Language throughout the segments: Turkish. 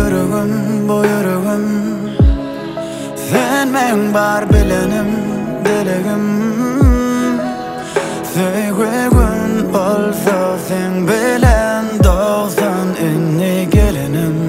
yüreğim sen men bar bilenim dilegim Söygün olsa sen bilen doğsan inni gelinim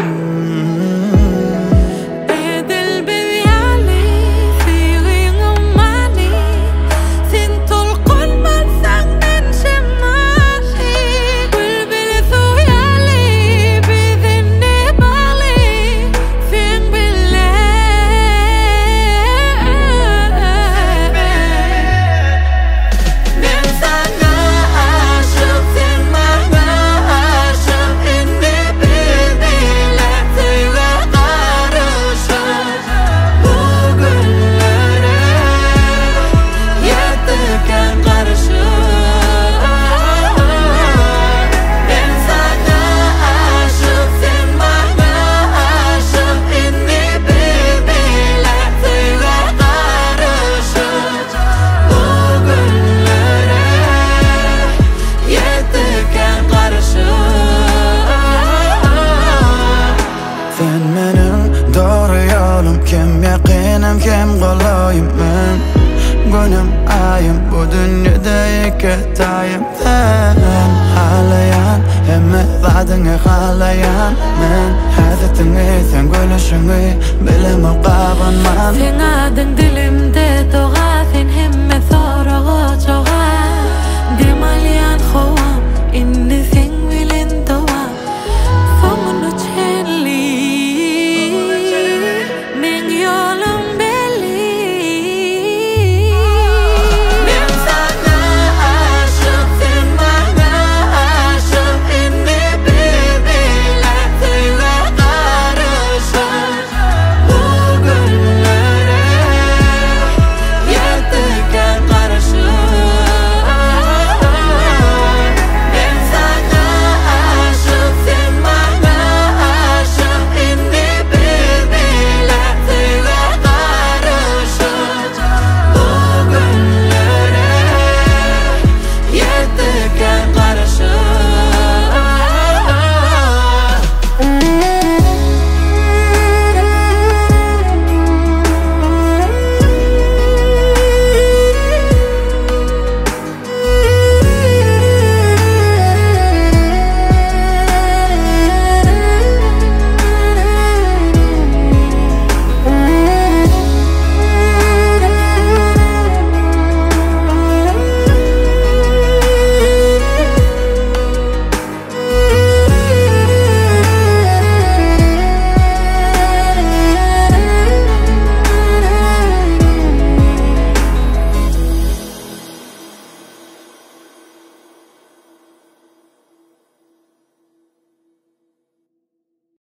Kim yakinim kim qolayım men Günüm ayım bu dünyada iketayım Sen halayan hemme vadini halayan Men hazretini sen gülüşünü bilimi qabanman Sen adın dilimde doğa Sen hemme sorağı çoğa Demaliyan xoğa